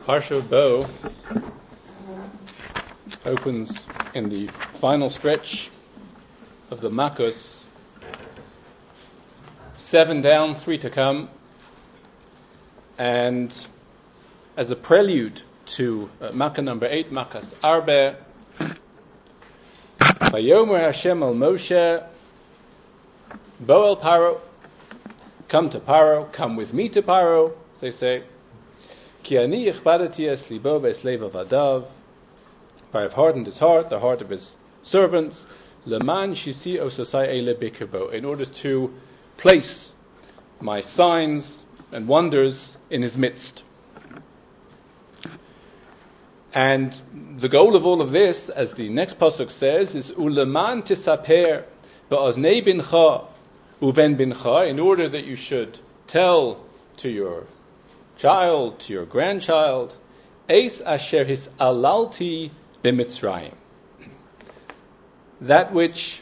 Parsha Bo opens in the final stretch of the Makos, 7 down, 3 to come, and as a prelude to Makkah number 8, Makas Arbe, Vayomer Hashem al Moshe, Bo el Paro, come to Paro, come with me to Paro, they say. Ki ani ichbadati es libo ve'es lev avadav, for I have hardened his heart, the heart of his servants, leman shisi osasai ele bikirbo, in order to place my signs and wonders in his midst. And the goal of all of this, as the next pasuk says, is uleman tisaper ba'oznei bincha uven bincha, in order that you should tell to your child, to your grandchild, eis asher his alalti b'mitzrayim, that which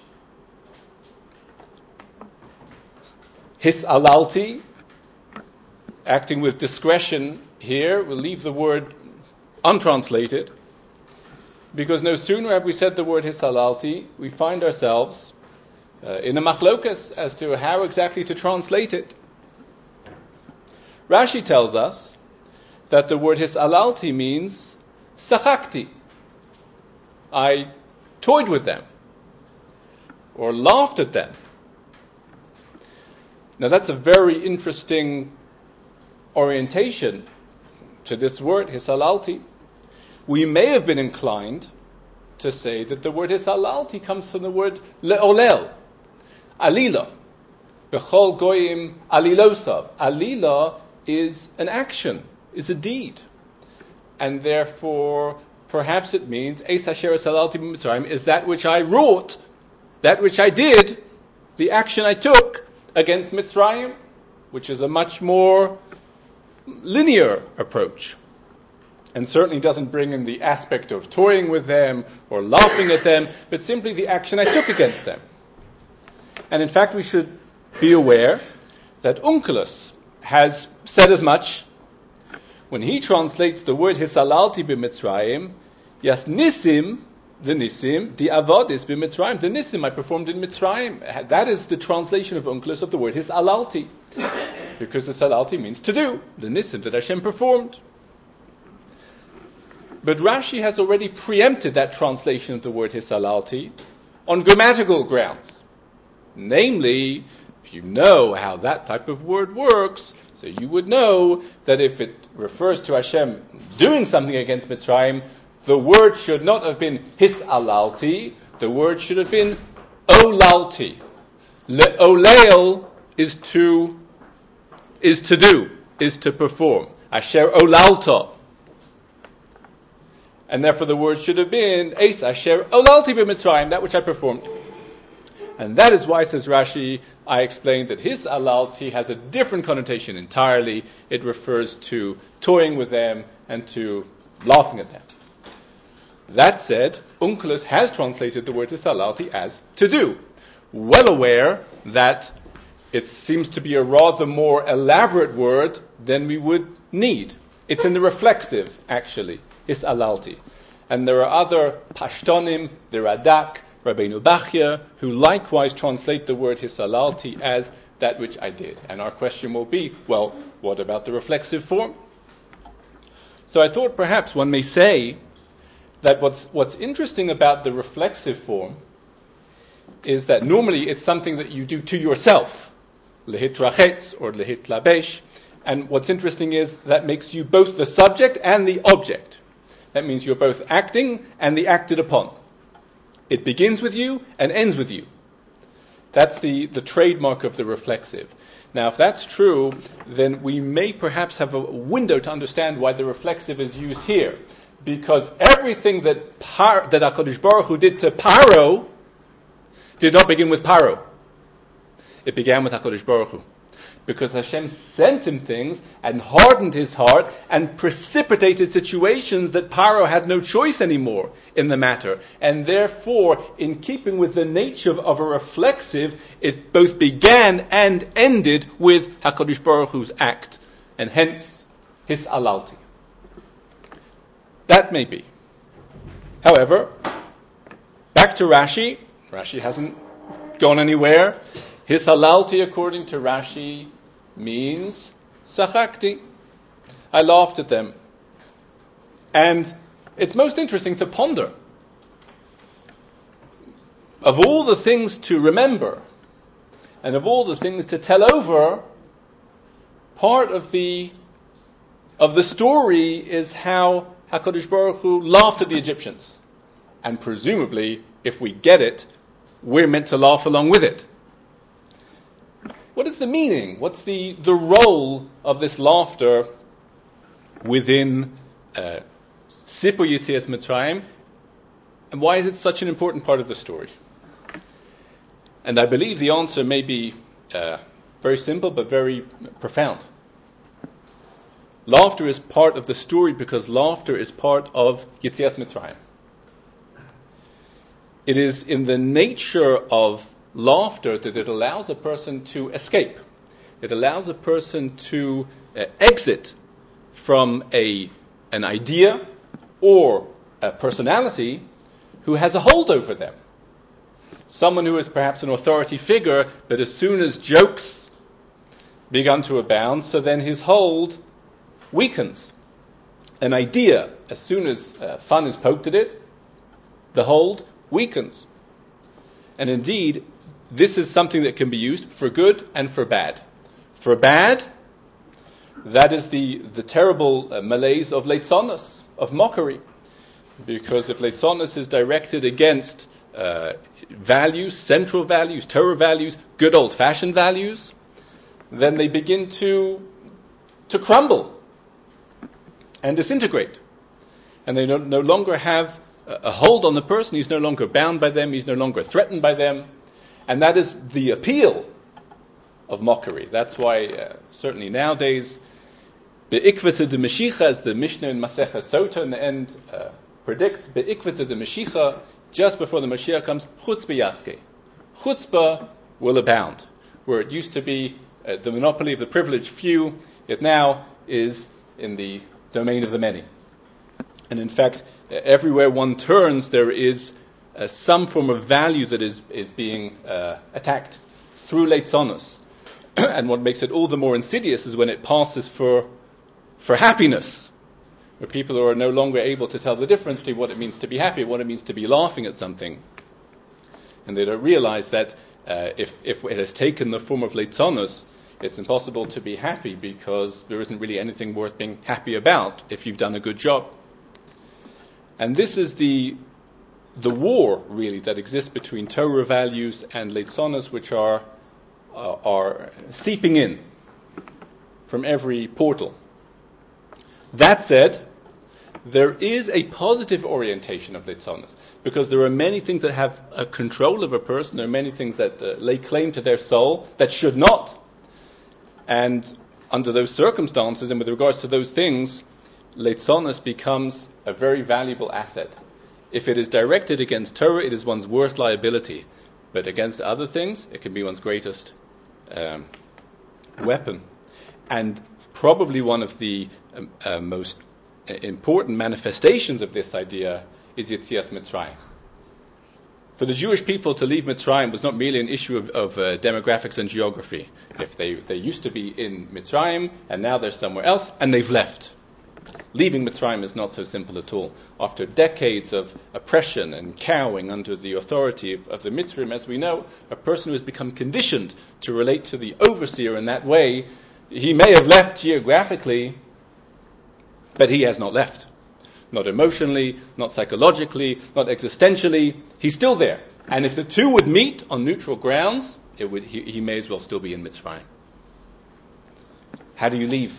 his alalti, acting with discretion here, will leave the word untranslated, because no sooner have we said the word hisalalti, we find ourselves in a machlokas as to how exactly to translate it. Rashi tells us that the word hisalalti means sachakti, I toyed with them or laughed at them. Now that's a very interesting orientation to this word hisalalti. We may have been inclined to say that the word hisalalti comes from the word le'olel, alila. B'chol goyim alilosav. Alila is an action, is a deed. And therefore, perhaps it means, eis asher hisalalti b'mitzrayim, is that which I wrought, that which I did, the action I took against Mitzrayim, which is a much more linear approach, and certainly doesn't bring in the aspect of toying with them or laughing at them, but simply the action I took against them. And in fact, we should be aware that Onkelos has said as much when he translates the word hisalalti b'mitzrayim, yas nisim, the nisim, the avodis b'mitzrayim, the nisim I performed in Mitzrayim. That is the translation of Onkelos of the word hisalalti, because hisalalti means to do, the nisim that Hashem performed. But Rashi has already preempted that translation of the word hisalalti on grammatical grounds. Namely, if you know how that type of word works, so you would know that if it refers to Hashem doing something against Mitzrayim, the word should not have been hisalalti, the word should have been olalti. Le'olel is to do, is to perform. Asher olalta. And therefore the word should have been eis asher olalti b'mitzrayim, that which I performed. And that is why, says Rashi, I explained that his alalti has a different connotation entirely. It refers to toying with them and to laughing at them. That said, Onkelos has translated the word hisalalti as to do, well aware that it seems to be a rather more elaborate word than we would need. It's in the reflexive, actually, hisalalti. And there are other Pashtonim, the Radak, Rabbeinu Bachya, who likewise translate the word hisalalti as that which I did. And our question will be, well, what about the reflexive form? So I thought perhaps one may say that what's interesting about the reflexive form is that normally it's something that you do to yourself, lehitrachetz or lehitlabesh, and what's interesting is that makes you both the subject and the object. That means you're both acting and the acted upon. It begins with you and ends with you. That's the trademark of the reflexive. Now, if that's true, then we may perhaps have a window to understand why the reflexive is used here. Because everything that HaKadosh Baruch Hu did to Paro did not begin with Paro. It began with HaKadosh Baruch Hu. Because Hashem sent him things and hardened his heart and precipitated situations that Paro had no choice anymore in the matter. And therefore, in keeping with the nature of a reflexive, it both began and ended with HaKadosh Baruch Hu's act. And hence, his alalti. That may be. However, back to Rashi. Rashi hasn't gone anywhere. His halalti, according to Rashi, means sachakti. I laughed at them. And it's most interesting to ponder. Of all the things to remember, and of all the things to tell over, part of the story is how HaKadosh Baruch Hu laughed at the Egyptians. And presumably, if we get it, we're meant to laugh along with it. What is the meaning? What's the role of this laughter within Sipur Yetzias Mitzrayim? And why is it such an important part of the story? And I believe the answer may be very simple but very profound. Laughter is part of the story because laughter is part of Yetzias Mitzrayim. It is in the nature of laughter that it allows a person to escape. It allows a person to exit from an idea or a personality who has a hold over them. Someone who is perhaps an authority figure, but as soon as jokes begun to abound, so then his hold weakens. An idea, as soon as fun is poked at it, the hold weakens. And indeed, this is something that can be used for good and for bad. For bad, that is the terrible malaise of leitzonus, of mockery. Because if leitzonus is directed against values, central values, Torah values, good old-fashioned values, then they begin to crumble and disintegrate. And they no longer have a hold on the person. He's no longer bound by them. He's no longer threatened by them. And that is the appeal of mockery. That's why certainly nowadays, be'ikvasa de Mashiach, as the Mishnah in Masechah Sota in the end predicts, be'ikvasa de Mashiach, just before the Mashiach comes, chutzpah yaske. Chutzpah will abound. Where it used to be the monopoly of the privileged few, it now is in the domain of the many. And in fact, everywhere one turns, there is some form of value that is being attacked through leitzonus. And what makes it all the more insidious is when it passes for happiness, where people are no longer able to tell the difference between what it means to be happy and what it means to be laughing at something. And they don't realize that if it has taken the form of leitzonus, it's impossible to be happy because there isn't really anything worth being happy about if you've done a good job. And this is the war, really, that exists between Torah values and leitzonus, which are seeping in from every portal. That said, there is a positive orientation of leitzonus, because there are many things that have a control of a person. There are many things that lay claim to their soul that should not. And under those circumstances, and with regards to those things, leitzonus becomes a very valuable asset. If it is directed against Torah, it is one's worst liability. But against other things, it can be one's greatest weapon. And probably one of the most important manifestations of this idea is Yetzias Mitzrayim. For the Jewish people to leave Mitzrayim was not merely an issue of demographics and geography. If they used to be in Mitzrayim, and now they're somewhere else, and they've left. Leaving Mitzrayim is not so simple at all. After decades of oppression and cowing under the authority of the Mitzrayim, as we know, a person who has become conditioned to relate to the overseer in that way, he may have left geographically, but he has not left. Not emotionally, not psychologically, not existentially. He's still there. And if the two would meet on neutral grounds, he may as well still be in Mitzrayim. How do you leave?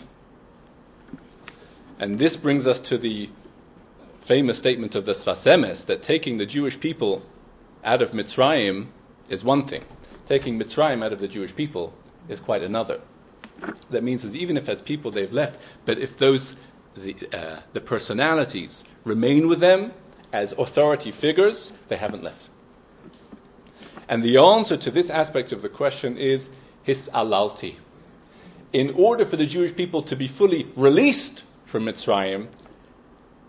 And this brings us to the famous statement of the Sfas Emes, that taking the Jewish people out of Mitzrayim is one thing. Taking Mitzrayim out of the Jewish people is quite another. That means that even if as people they've left, but if the personalities remain with them as authority figures, they haven't left. And the answer to this aspect of the question is his alalti. In order for the Jewish people to be fully released from Mitzrayim,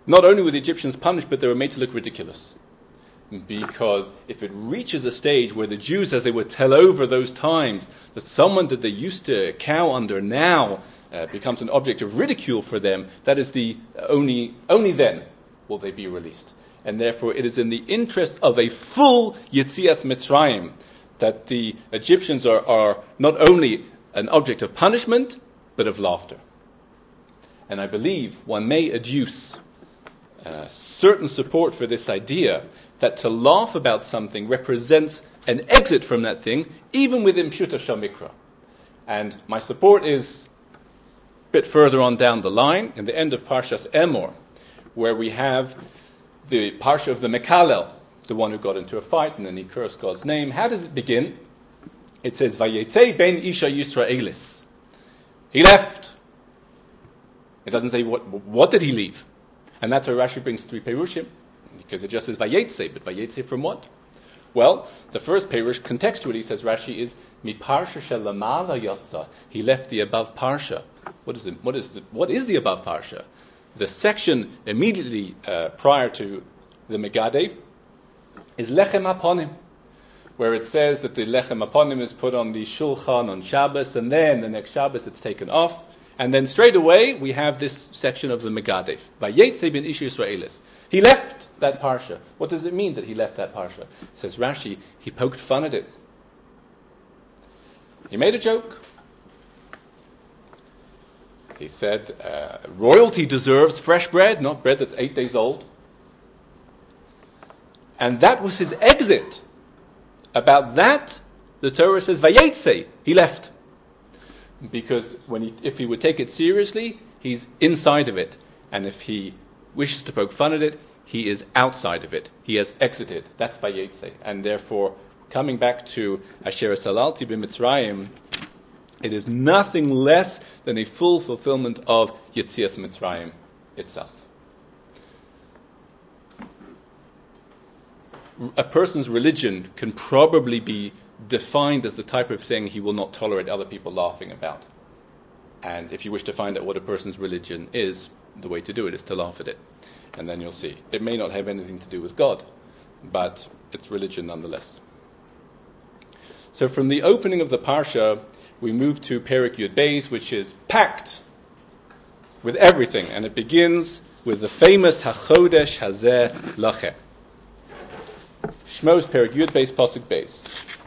not only were the Egyptians punished, but they were made to look ridiculous. Because if it reaches a stage where the Jews, as they would tell over those times, that someone that they used to cow under now becomes an object of ridicule for them, that is the only then will they be released. And therefore it is in the interest of a full Yetzias Mitzrayim that the Egyptians are not only an object of punishment, but of laughter. And I believe one may adduce certain support for this idea that to laugh about something represents an exit from that thing, even within Pshuta Shamikra. And my support is a bit further on down the line, in the end of Parshas Emor, where we have the Parsha of the Mekalel, the one who got into a fight and then he cursed God's name. How does it begin? It says, Vayetzei ben Isha Yisraelis. He left. It doesn't say what did he leave. And that's why Rashi brings three Perushim, because it just says Vayetzei, but Vayetzei from what? Well, the first Perush, contextually, says Rashi, is Mi Parsha Shelamala Yotza. He left the above Parsha. What is the above Parsha? The section immediately prior to the Megadev is Lechem Aponim, where it says that the Lechem Aponim is put on the Shulchan on Shabbos, and then the next Shabbos it's taken off. And then straight away we have this section of the Megadev. Vayetzei ben Ish Yisraelis. He left that parsha. What does it mean that he left that parsha? Says Rashi, he poked fun at it. He made a joke. He said, royalty deserves fresh bread, not bread that's 8 days old. And that was his exit. About that, the Torah says, Vayetzei, he left. Because if he would take it seriously, he's inside of it. And if he wishes to poke fun at it, he is outside of it. He has exited. That's Vayetzei. And therefore, coming back to Asher Salalti b'Mitzrayim, it is nothing less than a full fulfillment of Yetzias Mitzrayim itself. A person's religion can probably be defined as the type of thing he will not tolerate other people laughing about. And if you wish to find out what a person's religion is, the way to do it is to laugh at it. And then you'll see. It may not have anything to do with God, but it's religion nonetheless. So from the opening of the Parsha, we move to Perek Yud Beis, which is packed with everything. And it begins with the famous HaChodesh Hazeh Lachem. Shmos Perek Yud Beis Pasuk Beis.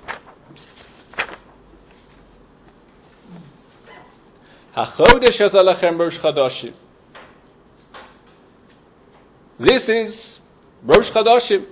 HaChodesh Hazeh Lachem Rosh Chadashim. This is Rosh Chadashim.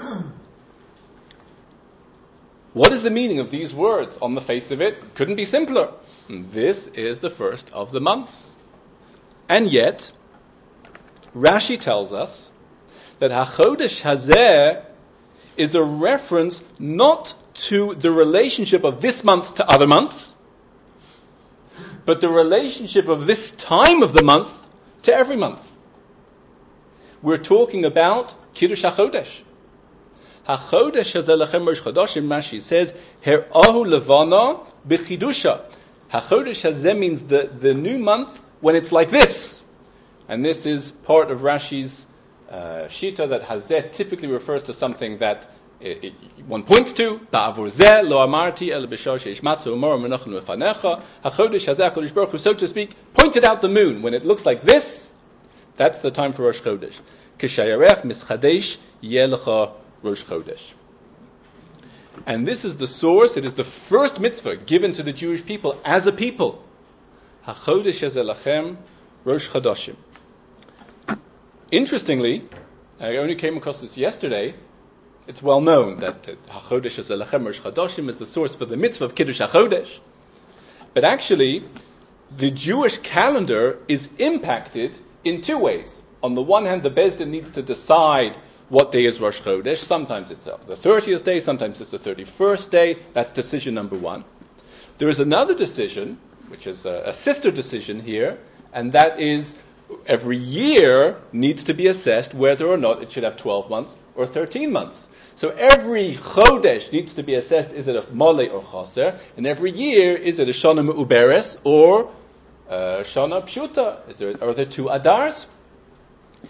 What is the meaning of these words? On the face of it, couldn't be simpler. This is the first of the months. And yet, Rashi tells us that HaChodesh Hazeh is a reference not to the relationship of this month to other months, but the relationship of this time of the month to every month. We're talking about Kiddush HaChodesh. HaChodesh Hazeh Lachem Rosh Chodashim, Rashi says, Her'ahu Levana B'chidusha. HaChodesh Hazeh means the new month when it's like this. And this is part of Rashi's Shita, that Hazeh typically refers to something that one points to. Ba'avur zeh lo amarti el b'shar sheishmatzu umor menachem lefanecha. HaChodesh Hazeh HaKadosh Baruch Hu, so to speak, pointed out the moon. When it looks like this, that's the time for Rosh Chodesh. K'shayarech mischadesh yeh lecha Rosh Chodesh. And this is the source, it is the first mitzvah given to the Jewish people as a people. HaChodesh Hazeh Lachem Rosh Chodashim. Interestingly, I only came across this yesterday, it's well known that HaChodesh Hazeh Lachem Rosh Chodashim is the source for the mitzvah of Kiddush HaChodesh. But actually, the Jewish calendar is impacted in two ways. On the one hand, the Beis Din needs to decide what day is Rosh Chodesh. Sometimes it's the 30th day, sometimes it's the 31st day. That's decision number one. There is another decision, which is a sister decision here, and that is every year needs to be assessed whether or not it should have 12 months or 13 months. So every Chodesh needs to be assessed, is it a Mole or Chaser, and every year, is it a Shana Me'uberes or Shana Pshuta? Are there two Adars?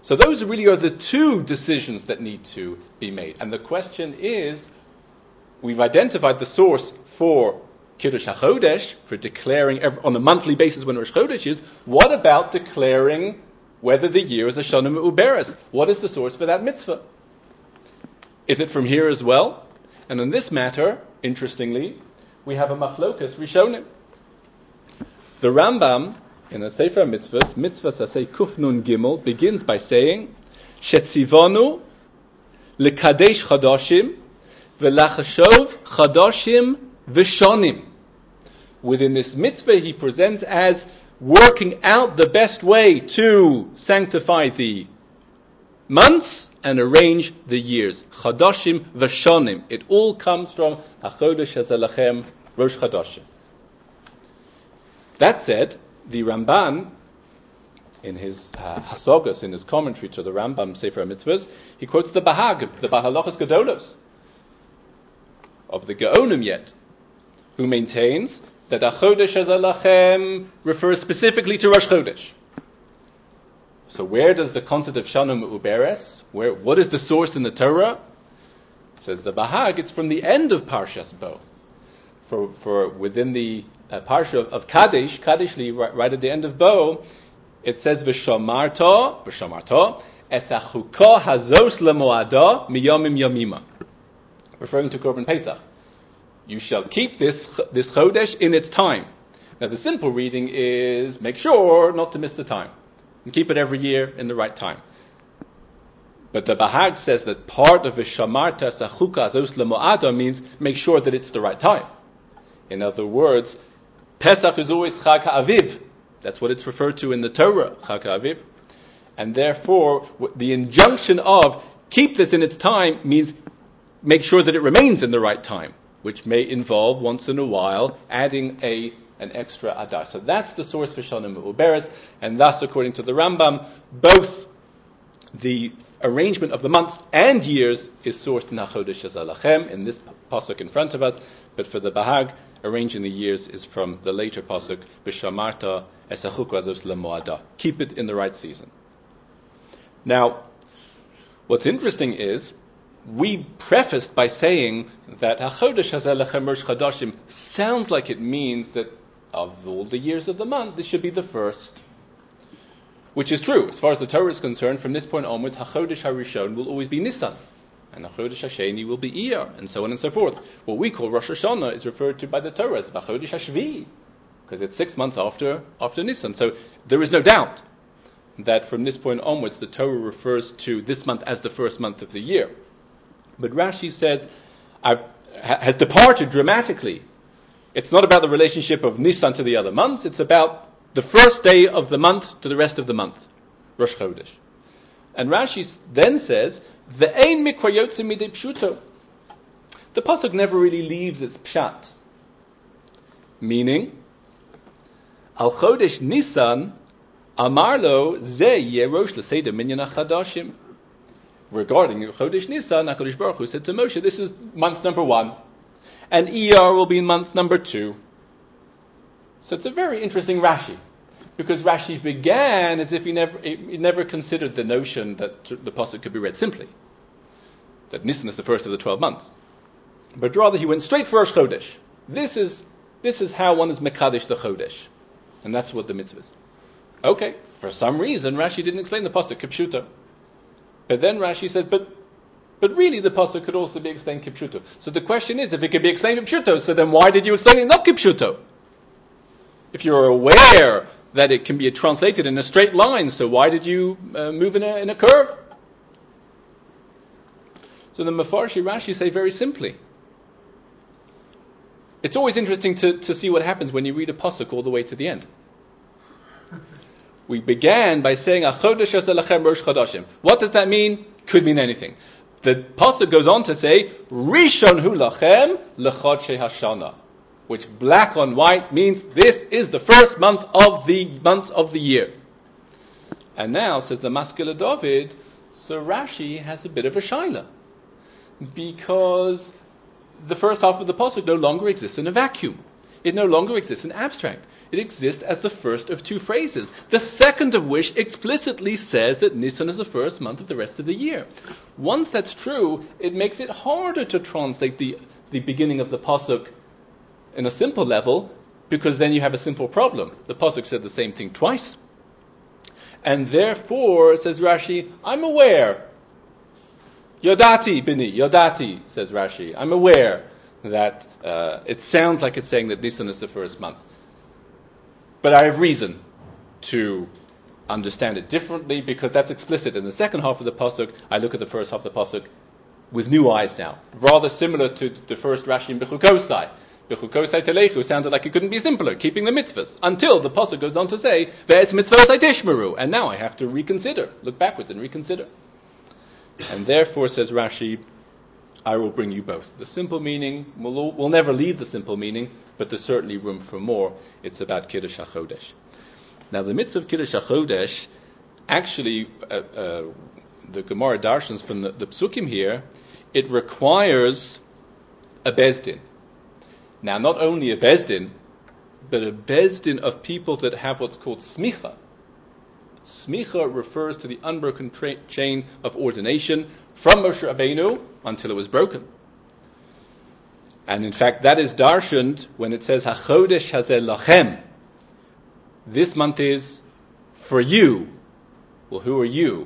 So those really are the two decisions that need to be made. And the question is, we've identified the source for Kiddush HaChodesh, for declaring on a monthly basis when Rosh Chodesh is. What about declaring whether the year is a Shana Me'uberes? What is the source for that mitzvah? Is it from here as well? And on this matter, interestingly, we have a machlokas rishonim. The Rambam, in the Sefer Mitzvahs, Mitzvah Sasei Kuf Nun Gimel, begins by saying, Shetzivonu lekadesh chadashim v'lachashov chadashim v'shonim. Within this mitzvah, he presents as working out the best way to sanctify the months and arrange the years. Chadashim v'shonim. It all comes from HaChodesh Hazeh Rosh Chadashim. That said, the Ramban, in his Hasagas, in his commentary to the Rambam Sefer Mitzvahs, he quotes the Bahag, the Bahalachas Gedolos, of the Gaonim yet, who maintains that HaChodesh Hazeh refers specifically to Rosh Chodesh. So where does the concept of Shana Me'uberes, what is the source in the Torah? Says the Bahag, it's from the end of Parshas Bo. For within the Parsha of Kadesh, right at the end of Bo, it says V'shamarta, Esachuka hazos lemoada miyamim yamima. Referring to Korban Pesach. You shall keep this Chodesh in its time. Now the simple reading is, make sure not to miss the time. And keep it every year in the right time. But the Bahag says that part of V'shamarta Esachuka hazos lemoada means make sure that it's the right time. In other words, Pesach is always Chag HaAviv. That's what it's referred to in the Torah, Chag HaAviv. And therefore, the injunction of keep this in its time means make sure that it remains in the right time, which may involve once in a while adding an extra Adar. So that's the source for Shana Me'uberes, and thus, according to the Rambam, both the arrangement of the months and years is sourced in HaChodesh Hazeh in this pasuk in front of us, but for the Bahag, arranging the years is from the later pasuk, B'shamarta esachuk azos lemoada. Keep it in the right season. Now, what's interesting is, we prefaced by saying that HaChodesh Hazeh Rosh Chadashim sounds like it means that of all the years of the month, this should be the first. Which is true. As far as the Torah is concerned, from this point onwards, HaChodesh HaRishon will always be Nisan. And HaChodesh HaSheni will be Iyar, and so on and so forth. What we call Rosh Hashanah is referred to by the Torah as HaChodesh HaShvi, because it's 6 months after Nisan. So there is no doubt that from this point onwards, the Torah refers to this month as the first month of the year. But Rashi says, has departed dramatically. It's not about the relationship of Nisan to the other months, it's about the first day of the month to the rest of the month, Rosh Chodesh. And Rashi then says, Ve'ein mikra yotzeh midei pshuto. The pasuk never really leaves its pshat. Meaning, Al Chodesh Nisan, Amarlo Ze Yeh Rosh L'Seder Minyan HaChadashim. Regarding Chodesh Nisan, HaKadosh Baruch Hu said to Moshe, this is month number 1, and Iyar will be in month number 2. So it's a very interesting Rashi, because Rashi began as if he never considered the notion that the pasuk could be read simply, that Nisan is the first of the 12 months, but rather he went straight for Rosh Chodesh. This is how one is mekadesh the Chodesh, and that's what the mitzvah is. Okay, for some reason Rashi didn't explain the pasuk kipshuto, but then Rashi said, but really the pasuk could also be explained kipshuto. So the question is, if it could be explained kipshuto, so then why did you explain it not kipshuto? If you're aware that it can be translated in a straight line, so why did you move in a curve? So the Mefarshi Rashi say very simply, it's always interesting to see what happens when you read a pasuk all the way to the end. We began by saying, Achodesh Hazeh Rosh Chadashim. What does that mean? Could mean anything. The pasuk goes on to say, Rishon Hu Lachem L'Chodshei Hashana, which black on white means this is the first month of the year. And now, says the Maskil David, so Rashi has a bit of a shaila, because the first half of the pasuk no longer exists in a vacuum. it no longer exists in abstract. It exists as the first of two phrases, the second of which explicitly says that Nisan is the first month of the rest of the year. Once that's true, it makes it harder to translate the beginning of the pasuk in a simple level, because then you have a simple problem. The pasuk said the same thing twice. And therefore, says Rashi, I'm aware. Yodati bini, Yodati, says Rashi. I'm aware that it sounds like it's saying that Nisan is the first month. But I have reason to understand it differently, because that's explicit in the second half of the pasuk. I look at the first half of the pasuk with new eyes now, rather similar to the first Rashi in Bechukosai. Bechukosai telechu sounded like it couldn't be simpler, keeping the mitzvahs, until the pasuk goes on to say, Ve'etz mitzvos tishmeru, and now I have to reconsider, look backwards and reconsider. And therefore, says Rashi, I will bring you both. The simple meaning, we'll never leave the simple meaning, but there's certainly room for more. It's about Kiddush HaChodesh. Now, the mitzvah of Kiddush HaChodesh, actually, the Gemara darshans from the psukim here, it requires a bezdin. Now, not only a bezdin, but a bezdin of people that have what's called smicha. Smicha refers to the unbroken chain of ordination from Moshe Rabbeinu until it was broken. And in fact, that is darshaned when it says, HaChodesh hazeh lachem. This month is for you. Well, who are you?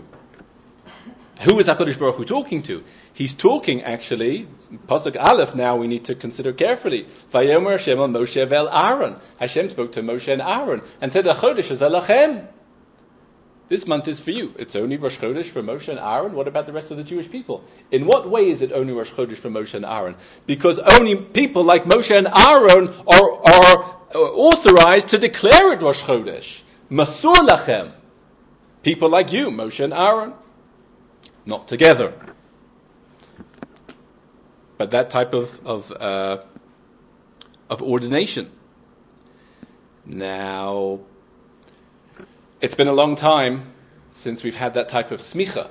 Who is HaKadosh Baruch Hu talking to? He's talking, actually, Pasuk Aleph now we need to consider carefully. Vayomer Hashem al Moshe vel Aaron. Hashem spoke to Moshe and Aaron and said, HaChodesh hazeh lachem. This month is for you. It's only Rosh Chodesh for Moshe and Aaron. What about the rest of the Jewish people? In what way is it only Rosh Chodesh for Moshe and Aaron? Because only people like Moshe and Aaron are authorized to declare it Rosh Chodesh. Masur lachem. People like you, Moshe and Aaron. Not together. But that type of ordination. Now, it's been a long time since we've had that type of smicha.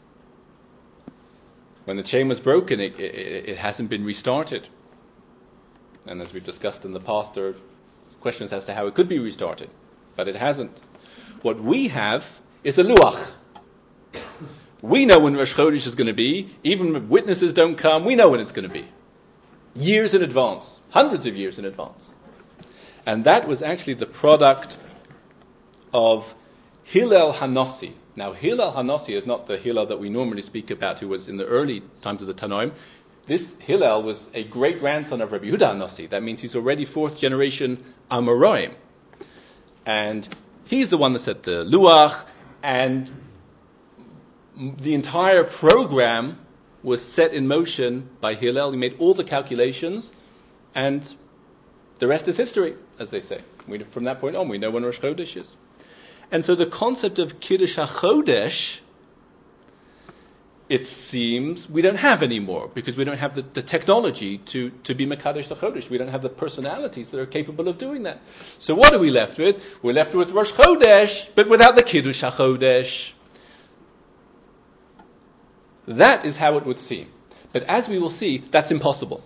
When the chain was broken, it hasn't been restarted. And as we've discussed in the past, there are questions as to how it could be restarted. But it hasn't. What we have is a luach. We know when Rosh Chodesh is going to be. Even if witnesses don't come, we know when it's going to be. Years in advance. Hundreds of years in advance. And that was actually the product of Hillel Hanassi. Now, Hillel Hanassi is not the Hillel that we normally speak about, who was in the early times of the Tanoim. This Hillel was a great-grandson of Rabbi Yehuda Hanassi. That means he's already fourth generation Amoraim. And he's the one that set the Luach, and the entire program was set in motion by Hillel. He made all the calculations, and the rest is history, as they say. From that point on, we know when Rosh Chodesh is. And so the concept of Kiddush HaChodesh, it seems, we don't have anymore, because we don't have the technology to be Mekadosh HaChodesh. We don't have the personalities that are capable of doing that. So what are we left with? We're left with Rosh Chodesh, but without the Kiddush HaChodesh. That is how it would seem. But as we will see, that's impossible.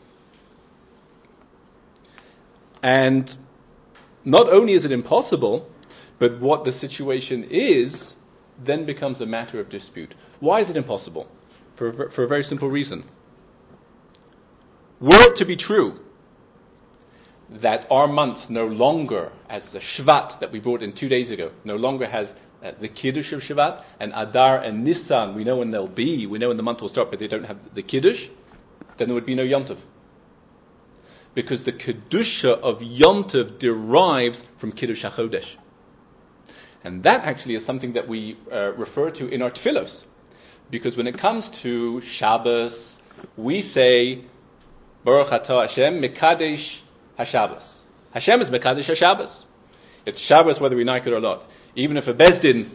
And not only is it impossible, but what the situation is then becomes a matter of dispute. Why is it impossible? For a very simple reason. Were it to be true that our month no longer, as the Shvat that we brought in 2 days ago, no longer has the Kiddush of Shvat, and Adar and Nisan, we know when they'll be, we know when the month will start, but they don't have the Kiddush, then there would be no Yom Tov. Because the Kedusha of Yom Tov derives from Kiddush HaChodesh. And that actually is something that we refer to in our tefillos. Because when it comes to Shabbos, we say, Baruch atah Hashem, Mekadesh HaShabbos. Hashem is Mekadesh HaShabbos. It's Shabbos whether we like it or not. Even if a Bezdin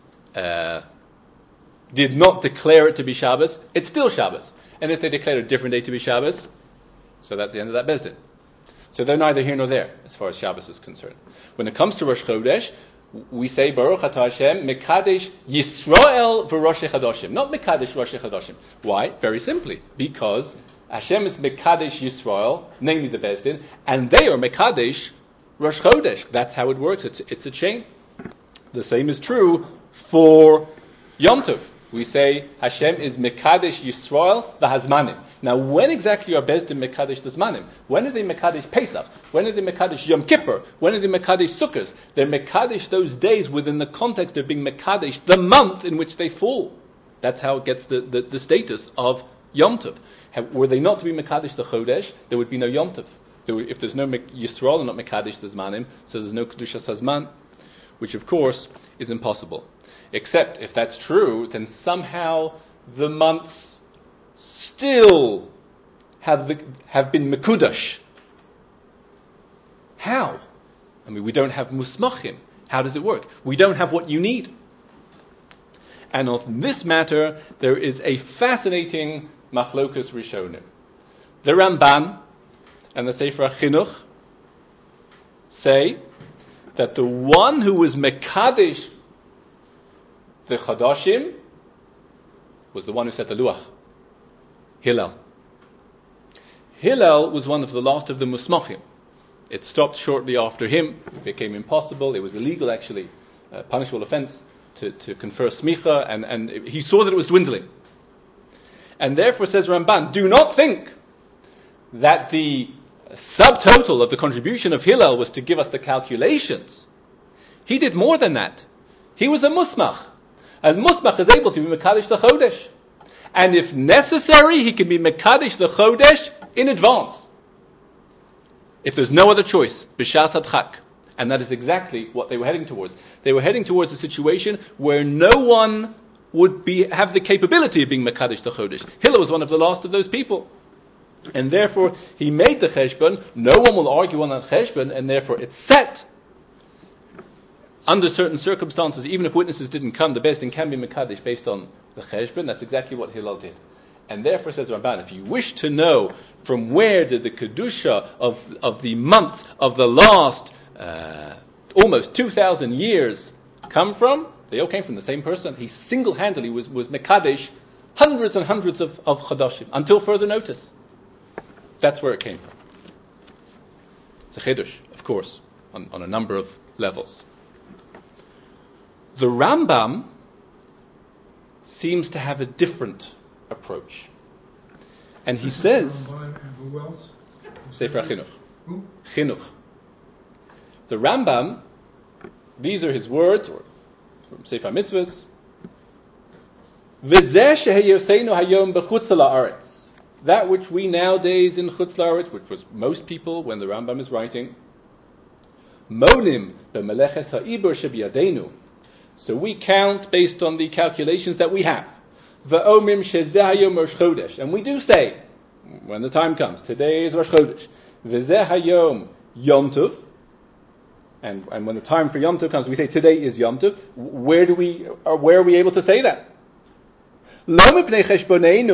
did not declare it to be Shabbos, it's still Shabbos. And if they declare a different day to be Shabbos, so that's the end of that Bezdin. So they're neither here nor there, as far as Shabbos is concerned. When it comes to Rosh Chodesh, we say, Baruch atah Hashem, Mekadesh Yisrael v'Rosh Chadoshim. Not Mekadesh Rosh Chadoshim. Why? Very simply. Because Hashem is Mekadesh Yisrael, namely the Beis Din, and they are Mekadesh Rosh Chodesh. That's how it works. It's a chain. The same is true for Yom Tov. We say Hashem is Mekadesh Yisrael v'Hazmanim. Now, when exactly are Beis Din Mekadesh the Zmanim? When are they Mekadesh Pesach? When are they Mekadesh Yom Kippur? When are they Mekadesh Sukkot? They're Mekadesh those days within the context of being Mekadesh the month in which they fall. That's how it gets the status of Yom Tov. Were they not to be Mekadesh the Chodesh, there would be no Yom Tov. If there's no Yisrael and not Mekadesh the Zmanim, so there's no Kedushas HaZman, which of course is impossible. Except if that's true, then somehow the months still have been Mekudash. How? I mean, we don't have Musmachim. How does it work? We don't have what you need. And on this matter, there is a fascinating Machlokus Rishonim. The Ramban and the Sefer HaChinuch say that the one who was Mekadesh the Chadashim was the one who set the Luach, Hillel. Hillel was one of the last of the Musmachim. It stopped shortly after him. It became impossible. It was illegal, actually, punishable offense to confer smicha, and he saw that it was dwindling. And therefore, says Ramban, do not think that the subtotal of the contribution of Hillel was to give us the calculations. He did more than that. He was a musmach. And musmach is able to be Mekadesh the Chodesh. And if necessary, he can be Mekadesh the Chodesh in advance. If there's no other choice, B'shas Hadchak. And that is exactly what they were heading towards. They were heading towards a situation where no one would have the capability of being Mekadesh the Chodesh. Hillel was one of the last of those people. And therefore, he made the cheshbon. No one will argue on that cheshbon, and therefore it's set. Under certain circumstances, even if witnesses didn't come, the Beis Din can be Mekadesh based on the cheshbon. That's exactly what Hillel did. And therefore, says Ramban, if you wish to know from where did the Kedusha of the months of the last almost 2,000 years come from, they all came from the same person. He single-handedly was Mekadesh hundreds and hundreds of Chadashim, until further notice. That's where it came from. It's a Chiddush, of course, on a number of levels. The Rambam seems to have a different approach. And he says, who else? Sefer HaChinuch. Who? Chinuch. The Rambam, these are his words, or from Sefer Mitzvahs, V'zeh sheheyoseinu hayom b'chutz la'aretz. That which we nowadays in Chutz La'aretz, which was most people when the Rambam is writing, Monim b'meleches ha'ibur shebiyadenu. So we count based on the calculations that we have. V'omim shezeh hayom Rosh Chodesh. And we do say, when the time comes, today is Rosh Chodesh. V'zeh hayom Yom Tov. And when the time for Yom Tov comes, we say today is Yom Tov. Where are we able to say that? There is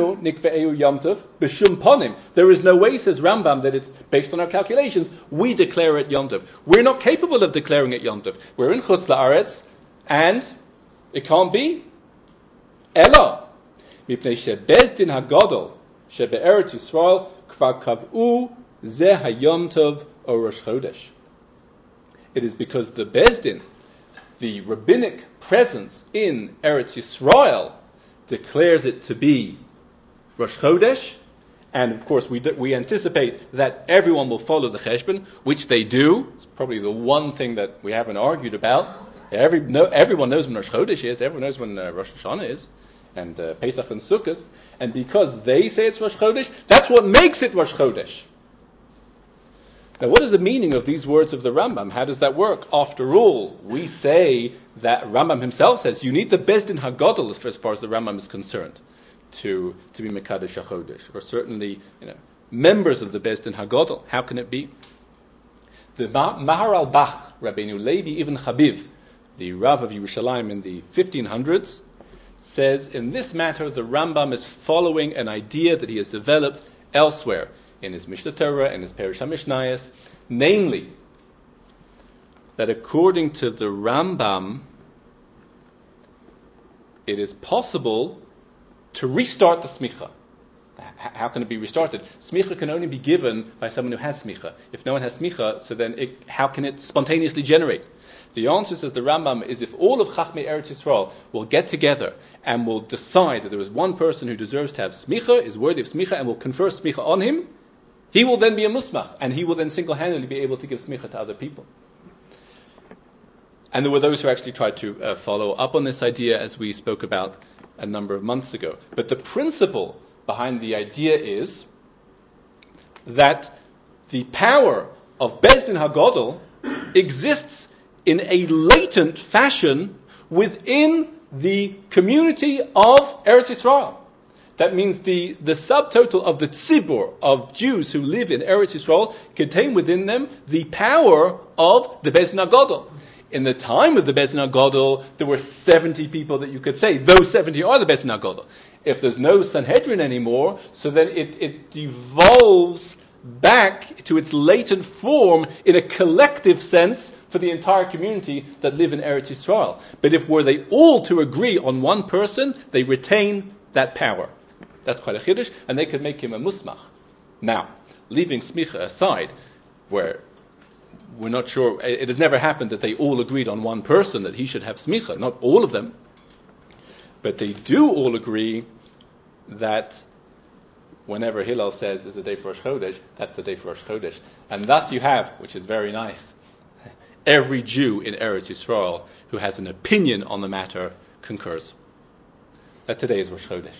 no way, says Rambam, that it's based on our calculations. We declare it Yom Tov. We're not capable of declaring it Yom Tov. We're in Chutz La'aretz, and it can't be. Ela. Mipnei shebeis din hagadol shebe'eretz Yisrael kvar kav'u zeh hayom tov o Rosh Chodesh. It is because the Beis Din, the rabbinic presence in Eretz Yisrael, declares it to be Rosh Chodesh, and of course we anticipate that everyone will follow the cheshbon, which they do. It's probably the one thing that we haven't argued about. Everyone knows when Rosh Chodesh is, everyone knows when Rosh Hashanah is, and Pesach and Sukkot, and because they say it's Rosh Chodesh, that's what makes it Rosh Chodesh. Now, what is the meaning of these words of the Rambam? How does that work? After all, we say that Rambam himself says you need the Beis Din Hagadol as far as the Rambam is concerned to be Mekadesh HaChodesh, or certainly members of the Beis Din Hagadol. How can it be? The Maharal Bach, Rabbeinu Levi Ibn Chabiv, the Rav of Yerushalayim in the 1500s, says in this matter the Rambam is following an idea that he has developed elsewhere in his Mishnah Torah and his Perush HaMishnayos, namely that according to the Rambam, it is possible to restart the smicha. How can it be restarted? Smicha can only be given by someone who has smicha. If no one has smicha, so then how can it spontaneously generate? The answer, says the Rambam, is if all of Chachmei Eretz Yisrael will get together and will decide that there is one person who deserves to have smicha, is worthy of smicha, and will confer smicha on him, he will then be a musmach, and he will then single-handedly be able to give smicha to other people. And there were those who actually tried to follow up on this idea, as we spoke about a number of months ago. But the principle behind the idea is that the power of Beis Din HaGadol exists in a latent fashion within the community of Eretz Yisrael. That means the subtotal of the tzibur of Jews who live in Eretz Yisrael contain within them the power of the Beis Din HaGadol. In the time of the Beis Din HaGadol, there were 70 people that you could say, those 70 are the Beis Din HaGadol. If there's no Sanhedrin anymore, so then it devolves back to its latent form in a collective sense for the entire community that live in Eretz Yisrael. But if were they all to agree on one person, they retain that power. That's quite a chiddush, and they could make him a musmach. Now, leaving smicha aside, where we're not sure, it has never happened that they all agreed on one person that he should have smicha, not all of them, but they do all agree that whenever Hillel says is the day for Rosh Chodesh, that's the day for Rosh Chodesh. And thus you have, which is very nice, every Jew in Eretz Yisrael who has an opinion on the matter concurs that today is Rosh Chodesh.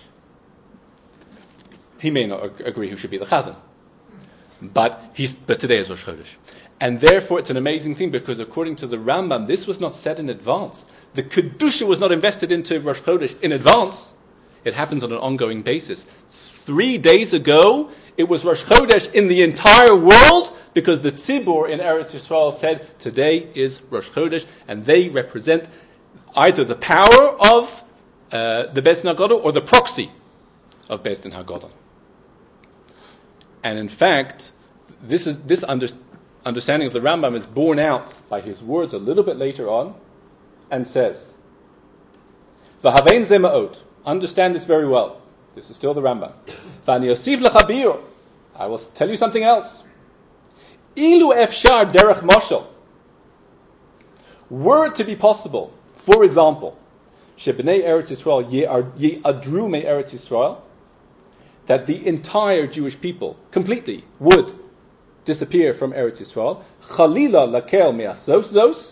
He may not agree who should be the Chazan, but today is Rosh Chodesh. And therefore it's an amazing thing, because according to the Rambam, this was not said in advance. The Kedusha was not invested into Rosh Chodesh in advance. It happens on an ongoing basis. 3 days ago, it was Rosh Chodesh in the entire world, because the Tzibur in Eretz Yisrael said, today is Rosh Chodesh, and they represent either the power of the Beis Din HaGadol or the proxy of Beis Din HaGadol. And in fact, this understanding of the Rambam is borne out by his words a little bit later on, and says, V'havein ze ma'od, understand this very well. This is still the Rambam. V'ani yosiv lecha biur, I will tell you something else. Ilu efshar derech mashal, were it to be possible, for example, shebnei Eretz Yisrael ye'adru me Eretz Yisrael, that the entire Jewish people completely would disappear from Eretz Yisrael, chalila lakel me'asos zos,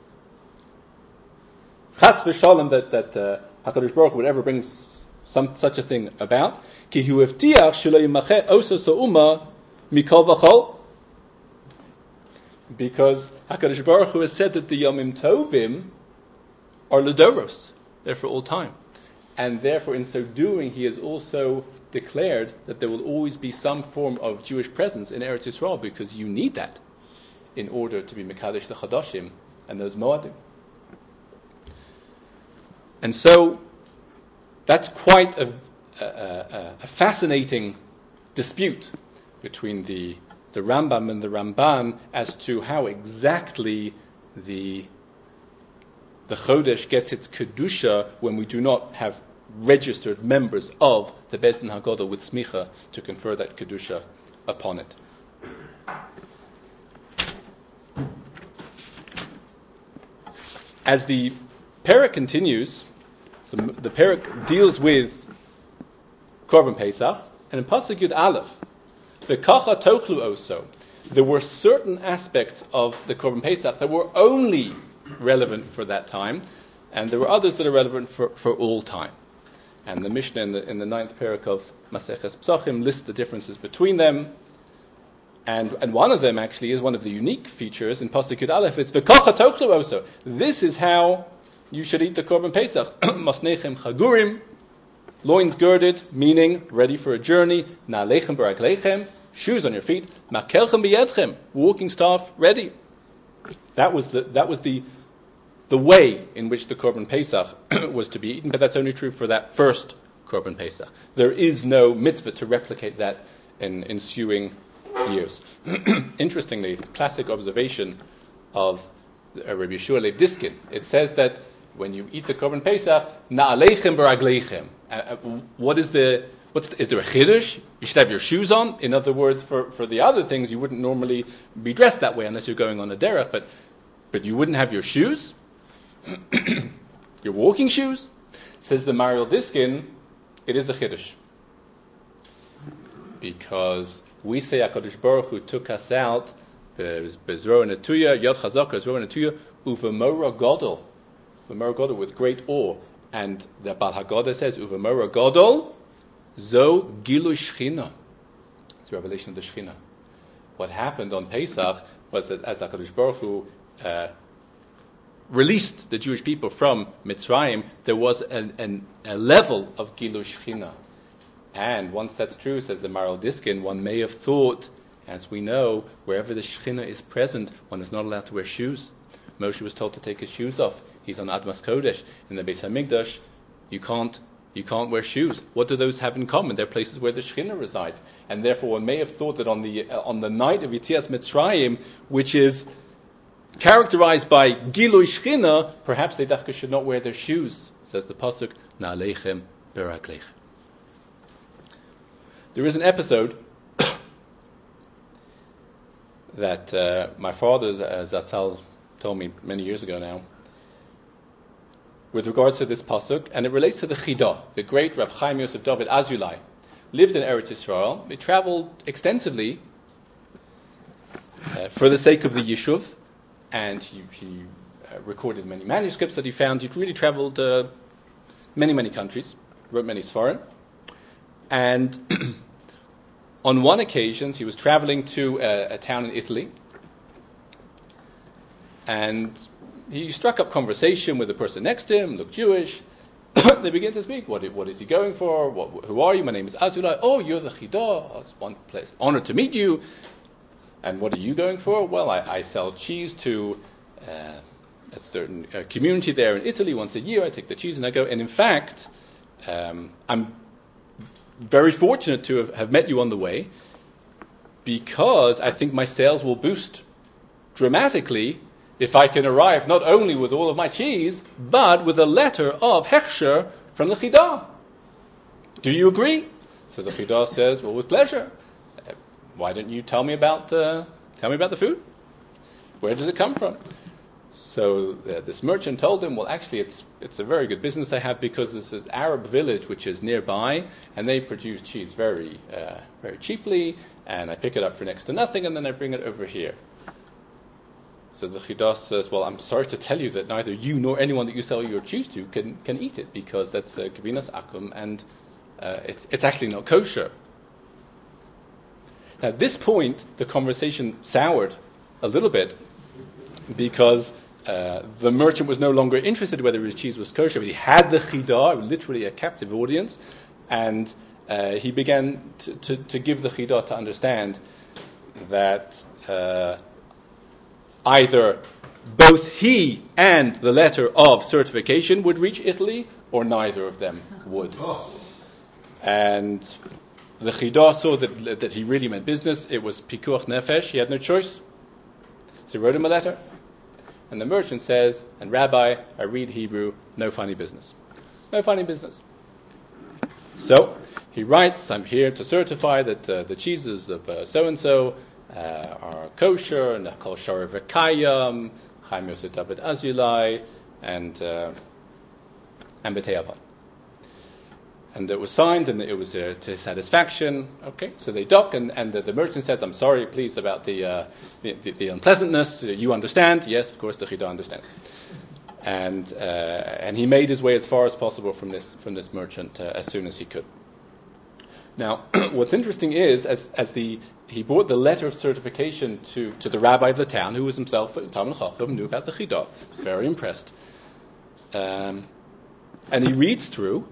chas v'shalom that HaKadosh Baruch Hu would ever bring such a thing about, ki hu evtiach shelo yimacheh osos ha'uma mikol v'chol, because HaKadosh Baruch Hu has said that the Yomim Tovim are ledoros, they're for all time. And therefore, in so doing, he has also declared that there will always be some form of Jewish presence in Eretz Yisrael, because you need that in order to be Mekadesh the Chadashim and those Moadim. And so, that's quite a fascinating dispute between the Rambam and the Ramban as to how exactly the Chodesh gets its Kedusha when we do not have registered members of the Beis Din HaGadol with smicha to confer that Kedusha upon it. As the Perek continues, so the Perek deals with Korban Pesach, and in Pasuk Yud Aleph, V'kacha toklu oso, there were certain aspects of the Korban Pesach that were only relevant for that time, and there were others that are relevant for all time. And the Mishnah in the 9th parak of Maseches Psachim lists the differences between them, and one of them actually is one of the unique features in Pasuk Yud Aleph. It's v'kacha toklu oso. This is how you should eat the Korban Pesach. Masnechem chagurim, loins girded, meaning ready for a journey. Na'alechem b'raglechem, shoes on your feet. Makelchem b'yedchem, walking staff ready. That was the way in which the Korban Pesach was to be eaten, but that's only true for that first Korban Pesach. There is no mitzvah to replicate that in ensuing years. Interestingly, classic observation of Rabbi Yeshua Leib Diskin, it says that when you eat the Korban Pesach, na'alechem b'raglechem. What is the Is there a chiddush? You should have your shoes on. In other words, for the other things, you wouldn't normally be dressed that way unless you're going on a derech, but you wouldn't have your shoes? Your walking shoes? Says the Maharil Diskin, it is a chiddush. Because we say HaKadosh Baruch Hu took us out, Bezro Netuya, Yod Chazaka, Bezro Netuya, Uvemora Godol. Uvemora Godol, with great awe. And the Bal Haggadah says, Uvemora Godol, Zo Gilu Shechina. It's the revelation of the Shechina. What happened on Pesach was that as HaKadosh Baruch Hu released the Jewish people from Mitzrayim, there was a level of Gilu Shechina. And once that's true, says the Maharil Diskin, one may have thought, as we know, wherever the Shechina is present, one is not allowed to wear shoes. Moshe was told to take his shoes off. He's on Admas Kodesh. In the Beis HaMikdash, you can't wear shoes. What do those have in common? They're places where the Shechina resides. And therefore one may have thought that on the night of Yetzias Mitzrayim, which is characterized by Gilui Shechina, perhaps they dafka should not wear their shoes. Says the Pasuk, Na'aleichem Berakleichem. There is an episode that my father, Zatzal, told me many years ago now, with regards to this pasuk, and it relates to the Chidah, the great Rav Chaim Yosef David Azulai, lived in Eretz Yisrael. He traveled extensively for the sake of the Yishuv, and he recorded many manuscripts that he found. He really traveled many countries, wrote many Sfarim. And on one occasion, he was traveling to a town in Italy, and he struck up conversation with the person next to him, looked Jewish. They began to speak. What is he going for? Who are you? My name is Azulai. Oh, you're the Chidah. Oh, it's one place. Honored to meet you. And what are you going for? Well, I sell cheese to a certain community there in Italy once a year. I take the cheese and I go. And in fact, I'm very fortunate to have met you on the way, because I think my sales will boost dramatically if I can arrive not only with all of my cheese, but with a letter of Hechsher from the Chidah. Do you agree? So the Chidah says, well, with pleasure. Why don't you tell me about the food? Where does it come from? So this merchant told him, well, actually, it's a very good business I have, because there's an Arab village which is nearby, and they produce cheese very cheaply, and I pick it up for next to nothing, and then I bring it over here. So the Chidah says, well, I'm sorry to tell you that neither you nor anyone that you sell your cheese to can eat it, because that's Gavinas Akum, and it's actually not kosher. Now, at this point, the conversation soured a little bit, because the merchant was no longer interested whether his cheese was kosher, but he had the Chidah, literally a captive audience, and he began to give the Chidah to understand that either both he and the letter of certification would reach Italy, or neither of them would. And the Chidah saw that he really meant business. It was Pikuach Nefesh. He had no choice. So he wrote him a letter. And the merchant says, and Rabbi, I read Hebrew, no funny business. No funny business. So he writes, I'm here to certify that the cheeses of so-and-so are kosher, and Kol Shara V'Kayam, Chaim Yosef David Azulai, and B'tei Avan. And it was signed, and it was to his satisfaction. Okay, so they dock, and the merchant says, I'm sorry, please, about the unpleasantness. You understand? Yes, of course, the Chidah understands. And he made his way as far as possible from this merchant as soon as he could. Now, what's interesting is, he brought the letter of certification to the rabbi of the town, who was himself a Talmid Chacham, knew about the Chidah, was very impressed. And he reads through,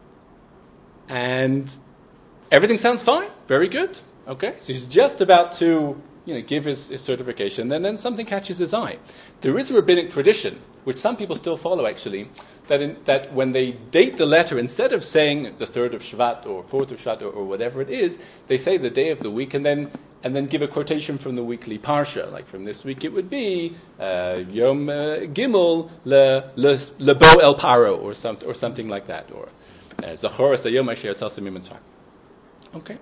and everything sounds fine, very good. Okay, so he's just about to, give his certification, and then something catches his eye. There is a rabbinic tradition, which some people still follow actually, that when they date the letter, instead of saying the 3rd of Shvat or 4th of Shvat or whatever it is, they say the day of the week, and then give a quotation from the weekly parsha. Like from this week, it would be Yom Gimel Lebo El Paro or something like that, or Zachor Sayom Asher Tzasem Mitzrayim. Okay.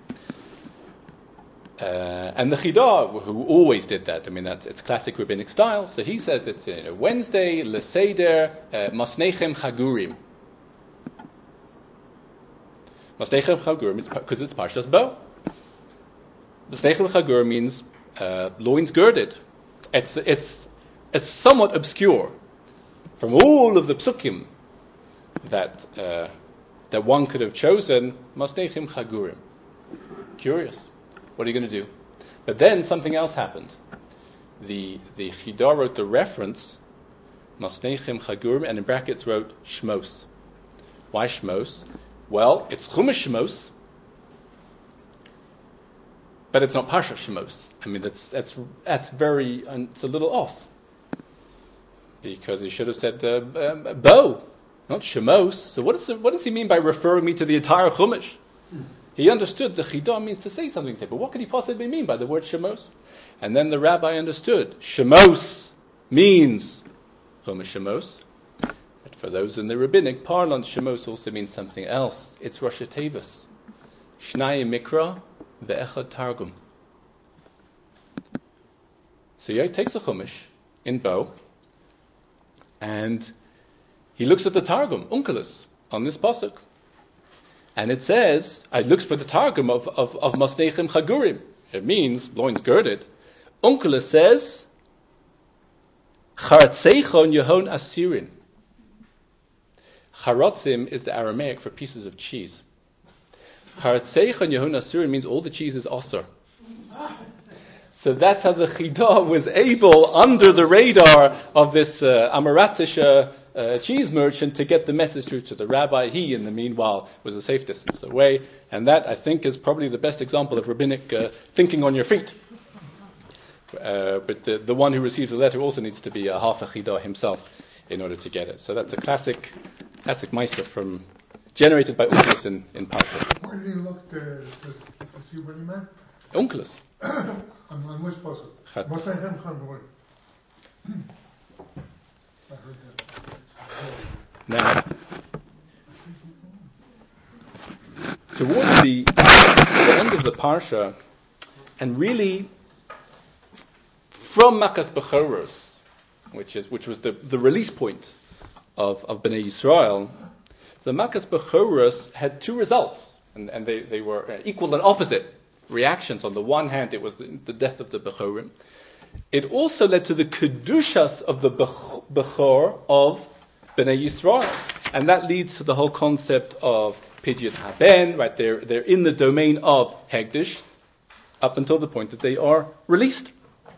And the Chidah, who always did that, I mean, it's classic rabbinic style, so he says it's Wednesday, Leseder, Masnechem Chagurim. Masnechem Chagurim is because it's Parshas Bo. Masnechem Chagurim means loins girded. It's somewhat obscure from all of the psukim that one could have chosen. Masnechem Chagurim. Curious. What are you going to do? But then something else happened. The Chidah wrote the reference, Masnechem Chagurim, and in brackets wrote Shmos. Why Shmos? Well, it's Chumash Shmos, but it's not Parsha Shmos. I mean, that's very, it's a little off. Because he should have said Bo, not Shmos. So what does he mean by referring me to the entire Chumash? He understood the Chidah means to say something, but what could he possibly mean by the word Shemos? And then the rabbi understood, Shemos means Chumash Shemos. But for those in the rabbinic parlance, Shemos also means something else. It's Rosh Tevos. Shnai Mikra ve'echad Targum. So he takes a Chumash in Bo, and he looks at the Targum, Onkelos, on this pasuk. And it says, it looks for the Targum of Masnechem Chagurim. It means loins girded. Onkelos says, Charatzeichon Yehon Asirin. Charatzim is the Aramaic for pieces of cheese. Charatzeichon Yehon Asirin means all the cheese is osir. So that's how the Chidah was able, under the radar of this Amaratzish cheese merchant, to get the message through to the rabbi. He, in the meanwhile, was a safe distance away. And that, I think, is probably the best example of rabbinic thinking on your feet. But the one who receives the letter also needs to be a half a Chidah himself in order to get it. So that's a classic meister generated by Onkelos in Parsha. Why did he look to see what he meant? Onkelos. On which pasuk? Masnechem Chagurim. I heard that. Now, towards the end of the Parsha, and really from Makas Bechoros, which was the release point of Bnei Yisrael, the Makas Bechoros had two results, and they were equal and opposite reactions. On the one hand, it was the death of the Bechorim. It also led to the Kedushas of the Bechor of Bnei Yisrael. And that leads to the whole concept of Pidyon Haben, right? They're in the domain of Hegdish up until the point that they are released.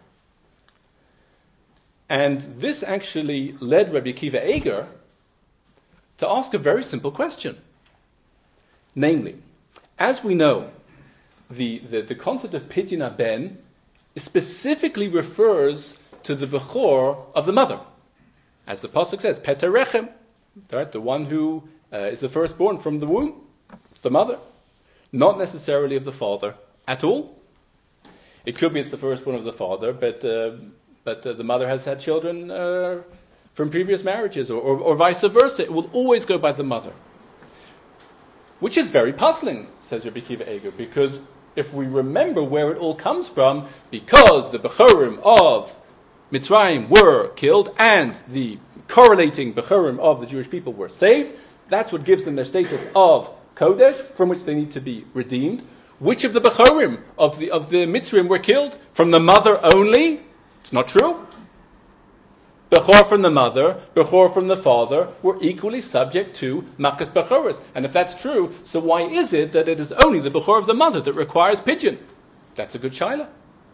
And this actually led Rabbi Akiva Eger to ask a very simple question. Namely, as we know, the concept of Pidyon Haben specifically refers to the Bechor of the mother. As the pasuk says, Peter Rechem, right? The one who is the firstborn from the womb. It's the mother. Not necessarily of the father at all. It could be it's the firstborn of the father, but the mother has had children from previous marriages, or vice versa. It will always go by the mother. Which is very puzzling, says Rabbi Akiva Eger, because if we remember where it all comes from, because the Bechorim of Mitzrayim were killed and the correlating Bechorim of the Jewish people were saved, that's what gives them their status of Kodesh, from which they need to be redeemed. Which of the Bechorim of the Mitzrayim were killed? From the mother only? It's not true. Bechor from the mother, Bechor from the father were equally subject to Makas Bechoros. And if that's true, so why is it that it is only the Bechor of the mother that requires Pidyon? That's a good shaila.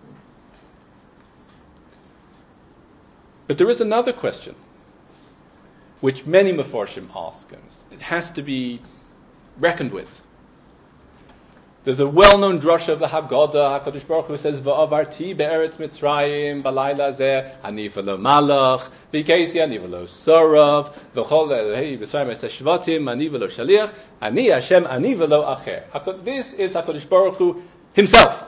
But there is another question, which many Mefarshim ask, and it has to be reckoned with. There's a well-known drasha of the Haggadah, HaKadosh Baruch Hu says, Va'avarti be'eretz Mitzrayim, b'layla zeh, ani v'lo malach, v'keisi ani v'lo sorav, v'chol elhei Mitzrayim es shvatim, ani v'lo shaliach, ani Hashem, ani v'lo acher. This is HaKadosh Baruch Hu himself.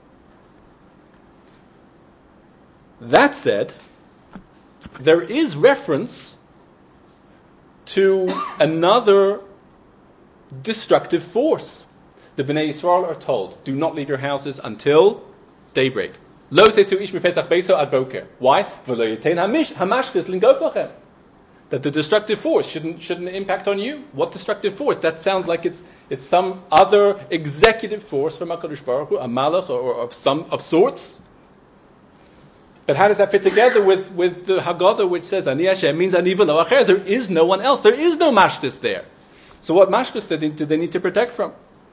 That said, there is reference to another destructive force. the Bnei Yisrael are told, do not leave your houses until daybreak. Lo tesu ish mipesach beiso ad boker. Why? V'lo yitein hamashkes lingof lachem. That the destructive force shouldn't impact on you. What destructive force? That sounds like it's some other executive force from HaKadosh Baruch Hu, a malach or of sorts. But how does that fit together with the Haggadah which says Ani Hashem means Ani v'lo acher? There is no one else. There is no mashkes there. So what mashkes do they need to protect from?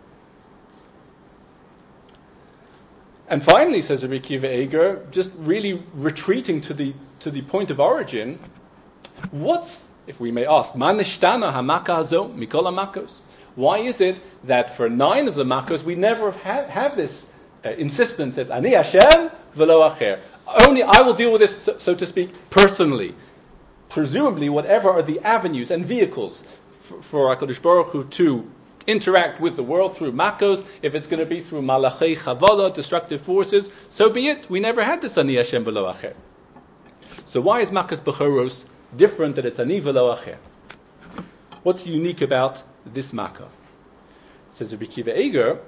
And finally, says Rabbi Akiva Eger, just really retreating to the point of origin, if we may ask, Ma nishtana hamaka hazo mikol hamakos? Why is it that for 9 of the makos we never have this insistence that Ani Hashem v'lo acher? Only I will deal with this, so to speak, personally. Presumably, whatever are the avenues and vehicles for HaKadosh Baruch Hu to interact with the world through makos, if it's going to be through malachei chavala, destructive forces, so be it. We never had this Ani Hashem v'lo acher. So why is makas bechoros different than it's Ani v'lo acher? What's unique about this makkah? Says Rabbi Akiva Eger,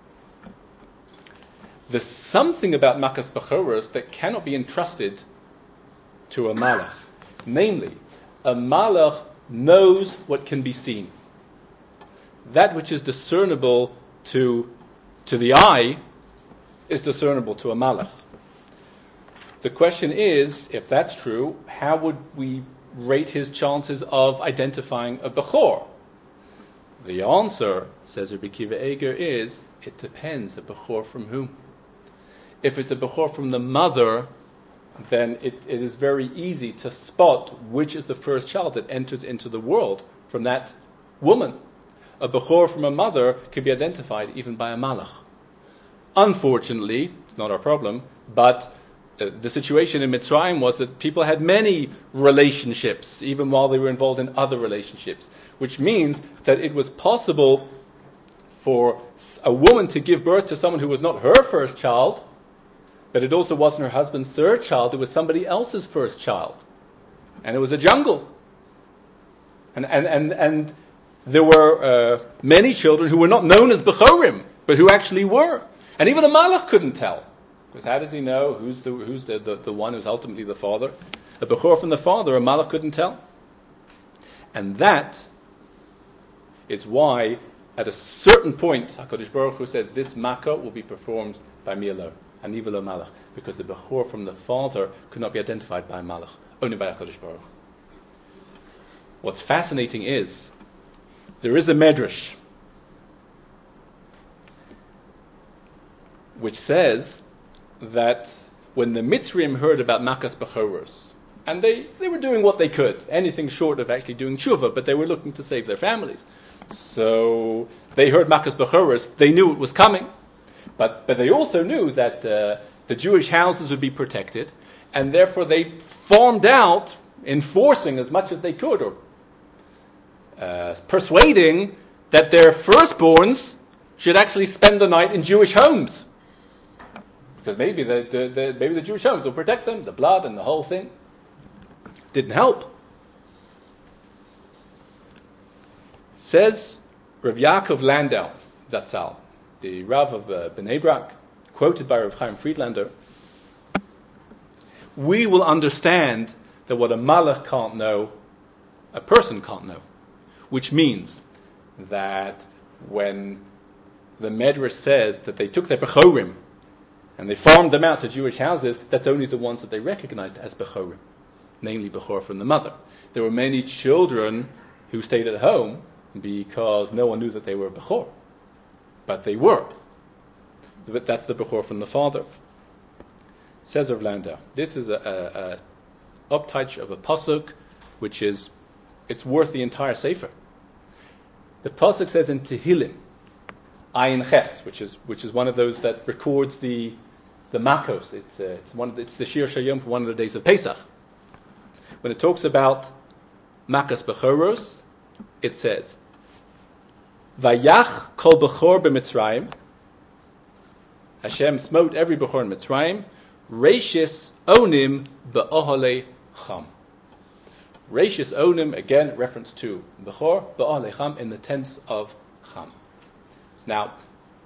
there's something about makas bechoros that cannot be entrusted to a malach. Namely, a malach knows what can be seen. That which is discernible to the eye is discernible to a malach. The question is, if that's true, how would we rate his chances of identifying a bechor? The answer, says Rabbi Akiva Eger, is it depends. A bechor from whom? If it's a bechor from the mother, then it is very easy to spot which is the first child that enters into the world from that woman. A bechor from a mother can be identified even by a malach. Unfortunately, it's not our problem, but the situation in Mitzrayim was that people had many relationships, even while they were involved in other relationships, which means that it was possible for a woman to give birth to someone who was not her first child, but it also wasn't her husband's third child, it was somebody else's first child. And it was a jungle. And there were many children who were not known as Bechorim, but who actually were. And even a malach couldn't tell. Because how does he know who's the one who's ultimately the father? A Bechor from the father, a malach couldn't tell. And that is why, at a certain point, HaKadosh Baruch Hu says, this makkah will be performed by me alone. Ani v'lo malach, because the Bechor from the father could not be identified by a malach, only by HaKadosh Baruch Hu. What's fascinating is, there is a medrash which says that when the Mitzrayim heard about Makas Bechoros, and they were doing what they could, anything short of actually doing tshuva, but they were looking to save their families. So they heard Makas Bechoros, they knew it was coming, but they also knew that the Jewish houses would be protected, and therefore they farmed out, enforcing as much as they could, or persuading that their firstborns should actually spend the night in Jewish homes. Because maybe the Jewish homes will protect them, the blood and the whole thing. Didn't help. Says Rav Yaakov Landau, Zatzal, the Rav of Bnei Brak, quoted by Rav Chaim Friedlander, we will understand that what a malach can't know, a person can't know. Which means that when the Medrash says that they took their Bechorim and they farmed them out to Jewish houses, that's only the ones that they recognized as Bechorim, namely Bechor from the mother. There were many children who stayed at home because no one knew that they were Bechor. But they were. But that's the Bechor from the father. Says Rav Landau, this is a uptouch of a pasuk which is, it's worth the entire sefer. The pasuk says in Tehillim, Ayin Ches, which is one of those that records the Makos. It's the Shir Shayom for one of the days of Pesach. When it talks about Makas Bechoros, it says, Vayach kol Bechor b'Mitzrayim. Hashem smote every Bechor in Mitzrayim. Reishis onim be'ohole cham. Reishis onim, again, reference to Bechor, be'ohole cham, in the tense of cham. Now,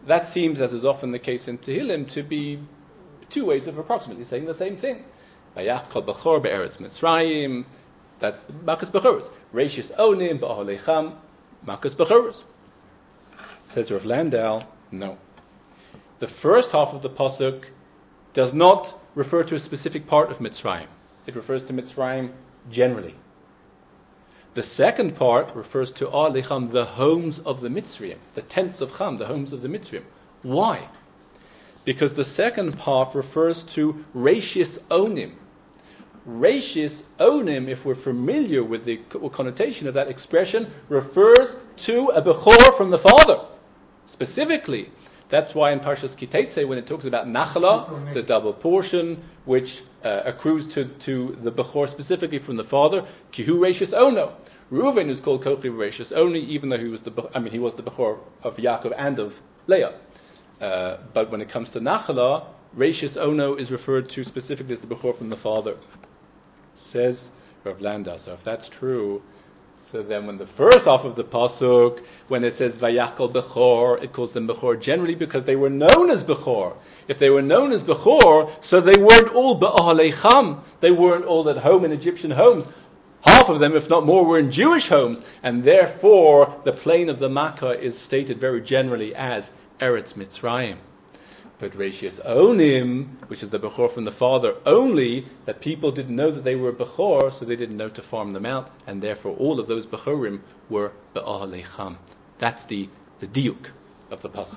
that seems, as is often the case in Tehillim, to be two ways of approximately saying the same thing. Vayach kol bechor be'eretz Mitzrayim, that's Makas Bechoros. Reishis Onim ba'aholecham, Makas Bechoros. Says Rav Landau, no. The first half of the pasuk does not refer to a specific part of Mitzrayim. It refers to Mitzrayim generally. The second part refers to Alecham, the homes of the Mitzrayim, the tents of Cham, the homes of the Mitzrayim. Why? Because the second part refers to Reishis Onim. Reishis Onim, if we're familiar with the connotation of that expression, refers to a Bechor from the father. Specifically, that's why in Parshas Kitetse, when it talks about Nachala, the double portion, which accrues to the Bechor specifically from the father, Kihu Reishis Ono. Reuven is called Kochi Reishis Oni, even though he was the Bechor of Yaakov and of Leah. But when it comes to Nachala, Reishis Ono is referred to specifically as the Bechor from the father. Says Rav Landau. So if that's true, so then when the first half of the pasuk, when it says Vayakol Bechor, it calls them Bechor generally because they were known as Bechor. If they were known as Bechor, so they weren't all Ba'aleicham. They weren't all at home in Egyptian homes. Half of them, if not more, were in Jewish homes, and therefore the plane of the Makkah is stated very generally as Eretz Mitzrayim. But Reishis Onim, which is the Bechor from the father only, that people didn't know that they were Bechor, so they didn't know to farm them out, and therefore all of those Bechorim were Be'aleicham. That's the diuk of the pasuk.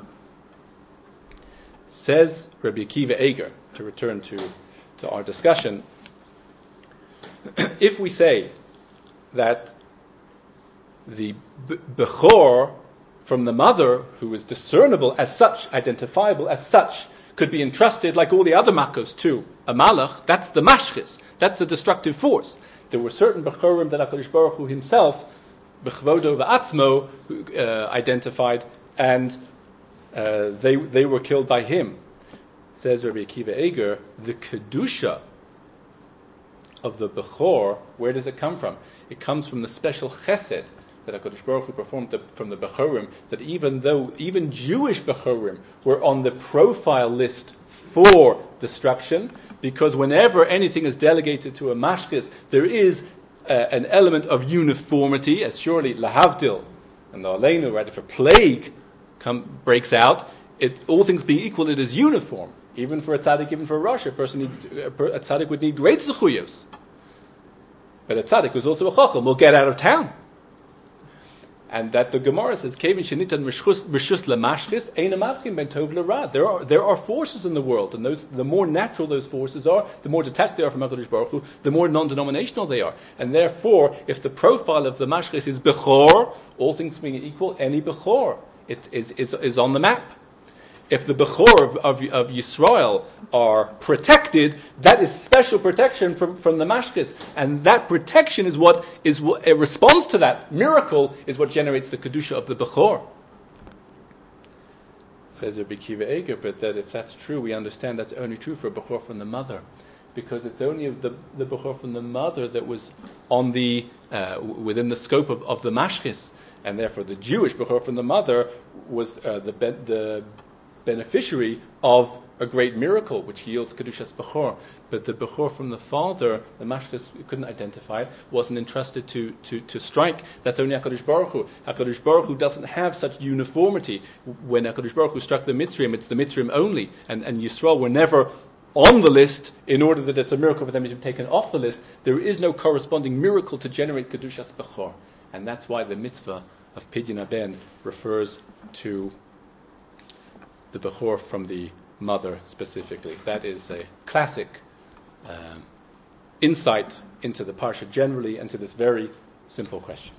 Says Rabbi Akiva Eger, to return to our discussion, if we say that the Bechor from the mother, who is discernible as such, identifiable as such, could be entrusted like all the other Makkos to a Malach, that's the Mashchis, that's the destructive force. There were certain Bechorim that HaKadosh Baruch Hu himself, Bechvodo V'atzmo, identified, and they were killed by him. Says Rabbi Akiva Eger, the Kedusha of the Bechor, where does it come from? It comes from the special chesed that HaKadosh Baruch Hu performed from the Bechorim, that even Jewish Bechorim were on the profile list for destruction, because whenever anything is delegated to a Mashkis, there is an element of uniformity, as surely Lahavdil and the Aleinu, right? If a plague breaks out, all things being equal, it is uniform. Even for a tzaddik, even for a Rosh, a tzaddik would need great zechuyos. But a tzaddik who's also a chacham will get out of town. And that the Gemara says, "Kevin shenitan rishus lemashchis ein amavkim ben tov l'ra." There are forces in the world, and the more natural those forces are, the more detached they are from HaKadosh Baruch Hu, the more non-denominational they are. And therefore, if the profile of the mashchis is bechor, all things being equal, any bechor is on the map. If the Bechor of Yisrael are protected, that is special protection from the Mashkis. And that protection is what a response to that miracle is what generates the Kedusha of the Bechor. Says Rabbi Akiva Eger, but that if that's true, we understand that's only true for a Bechor from the mother. Because it's only the Bechor from the mother that was on within the scope of the Mashkis. And therefore the Jewish Bechor from the mother was the beneficiary of a great miracle which yields Kedushas Bechor. But the Bechor from the father, the Mashkis couldn't identify it, wasn't entrusted to strike. That's only HaKadosh Baruch Hu. HaKadosh Baruch Hu doesn't have such uniformity. When HaKadosh Baruch Hu struck the Mitzrayim, it's the Mitzrayim only. And Yisrael were never on the list in order that it's a miracle for them to be taken off the list. There is no corresponding miracle to generate Kedushas Bechor. And that's why the mitzvah of Pidyon Haben refers to the Bechor from the mother specifically. That is a classic insight into the Parsha generally and to this very simple question.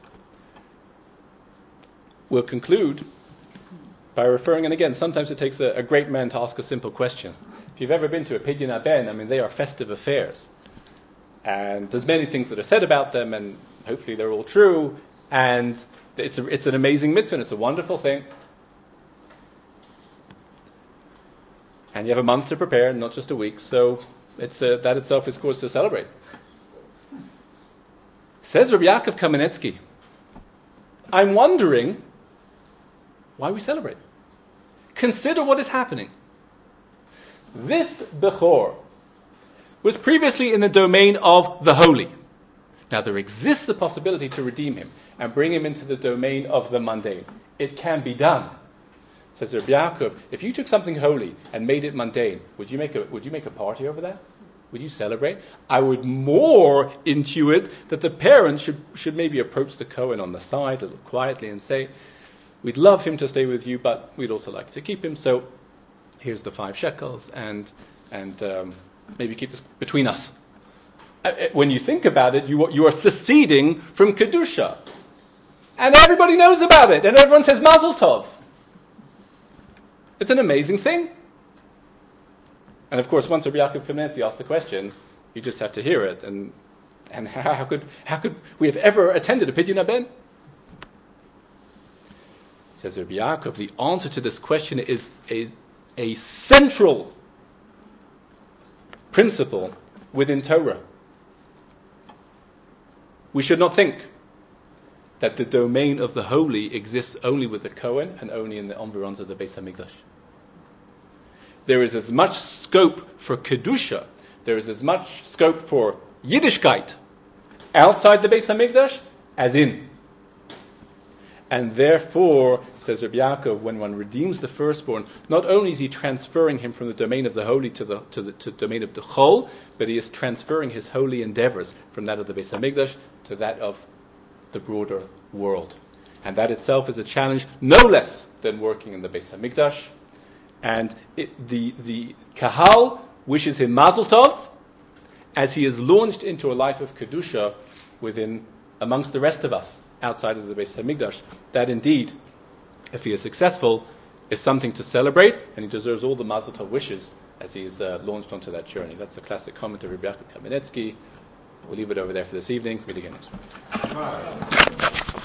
We'll conclude by referring, and again, sometimes it takes a great man to ask a simple question. If you've ever been to a Pidyon Haben, they are festive affairs. And there's many things that are said about them, and hopefully they're all true, and it's an amazing mitzvah, and it's a wonderful thing. And you have a month to prepare, not just a week, so that itself is cause to celebrate. Says Rabbi Yaakov Kamenetsky, I'm wondering why we celebrate. consider what is happening. This Bechor was previously in the domain of the holy. Now there exists the possibility to redeem him and bring him into the domain of the mundane. It can be done. Says Rabbi Yaakov, if you took something holy and made it mundane, would you make a party over that? Would you celebrate? I would more intuit that the parents should maybe approach the Kohen on the side a little quietly and say, we'd love him to stay with you, but we'd also like to keep him, so here's the 5 shekels, and maybe keep this between us. When you think about it, you are seceding from Kedusha. And everybody knows about it, and everyone says Mazel Tov. It's an amazing thing. And of course, once Rabbi Yaakov Kamenetsky asked the question, you just have to hear it. And how could we have ever attended a Pidyon Haben? Says Rabbi Yaakov, the answer to this question is a central principle within Torah. We should not think that the domain of the holy exists only with the Kohen and only in the environs of the Beis HaMikdash. There is as much scope for Kedusha, there is as much scope for Yiddishkeit outside the Beis HaMikdash as in. And therefore, says Rabbi Yaakov, when one redeems the firstborn, not only is he transferring him from the domain of the holy to the domain of the chol, but he is transferring his holy endeavors from that of the Beis HaMikdash to that of the broader world. And that itself is a challenge no less than working in the Beis HaMikdash. And the Kahal wishes him Mazel Tov as he is launched into a life of Kedusha amongst the rest of us outside of the Beis HaMikdash. That indeed, if he is successful, is something to celebrate, and he deserves all the Mazel Tov wishes as he is launched onto that journey. That's a classic comment of Rabbi Yaakov Kamenetsky. We'll leave it over there for this evening. Meet again next week.